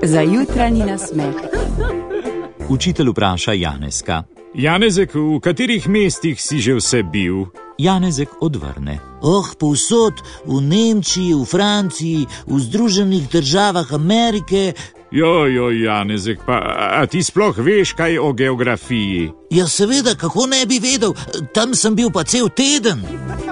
za jutranji nasmeh. Učitelj vpraša Janezka. Janezek, v katerih mestih si že vse bil? Janezek odvrne. Povsod, v Nemčiji, v Franciji, v Združenih državah Amerike. Joj, Janezek, pa a ti sploh veš kaj o geografiji? Ja, seveda, kako ne bi vedel, tam sem bil pa cel teden.